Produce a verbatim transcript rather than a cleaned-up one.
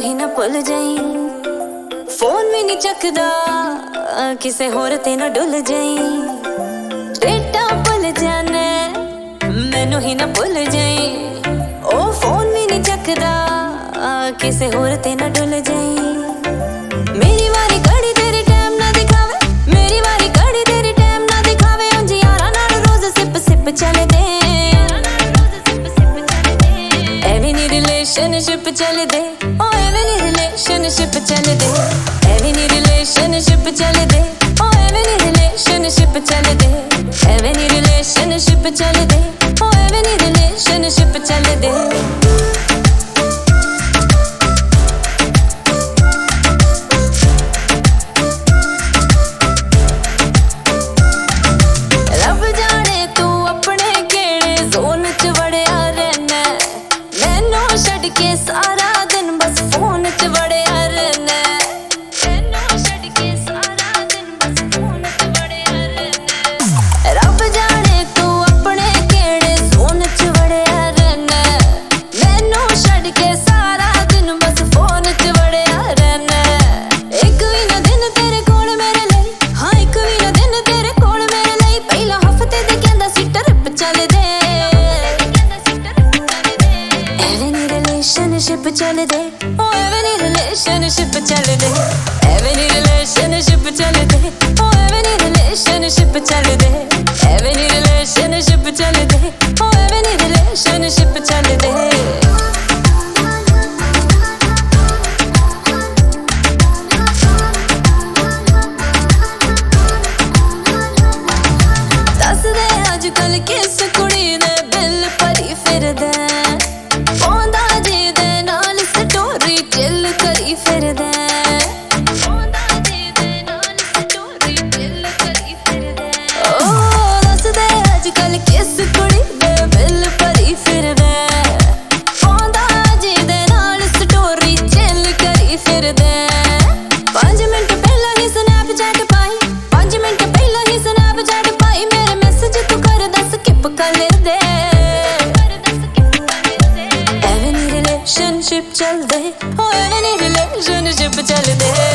ही ना भुल जाई, फोन भी नहीं चकदा किसे होर ते ना डुल जाई। डेटा भुल जाने मैनू ही ना भुल जाई, ओ फोन भी नहीं चकदा किसे होर ते ना डुल जाई। मेरी वारी घड़ी तेरे टाइम ना दिखावे, मेरी वारी घड़ी तेरे टाइम ना दिखावे। उंज यारा नाल रोज सिप सिप चले दे, एवी नी रिलेशनशिप चले दे, ओ एवी नी रिलेशनशिप चले दे, एवी नी रिलेशनशिप चले दे, ओ एवी नी रिलेशनशिप चले दे, एवी नी रिलेशनशिप चले दे, ओ एवी नी रिलेशनशिप चले दे। के सारा दिन बस फोन च वड़िया रहना, तैनू छड्ड के सारा दिन बस फोन च वड़िया रहना। रब जाने तू अपने केड़े सोन च वड़िया रहना, मैनू छड्ड के सारा दिन बस फोन च वड़िया रहना। एक भी ना दिन तेरे कोल मेरे लई, हाँ एक भी ना दिन तेरे कोल मेरे लई। पहला हफ्ते दे कहंदा सी ट्रिप चल दे, रिलेशनशिप चल दे, ओ एवी नी रिलेशनशिप चल दे, एवी नी रिलेशनशिप चल दे, ओ एवी नी रिलेशनशिप चल दे, एवी नी रिलेशनशिप चल दे, ओ एवी नी रिलेशनशिप चल दे। दस दे अजकल किस कुड़ी ने बिल भरी फिरदा, चिल करी फिरदा, ओ दस दे अजकल किस कुड़ी दे बिल भरी फिरदा, पांदा जी दे नाल स्टोरी चिल करी फिरदा। पांच मिनट पहला ही स्नैपचैट पाई, पांच मिनट पहला ही स्नैपचैट पाई, मेरे मैसेज तू कर दस स्किप कर दे। एवी नी रिलेशनशिप चल दे, ओ एवी नी रिलेशनशिप चल दे।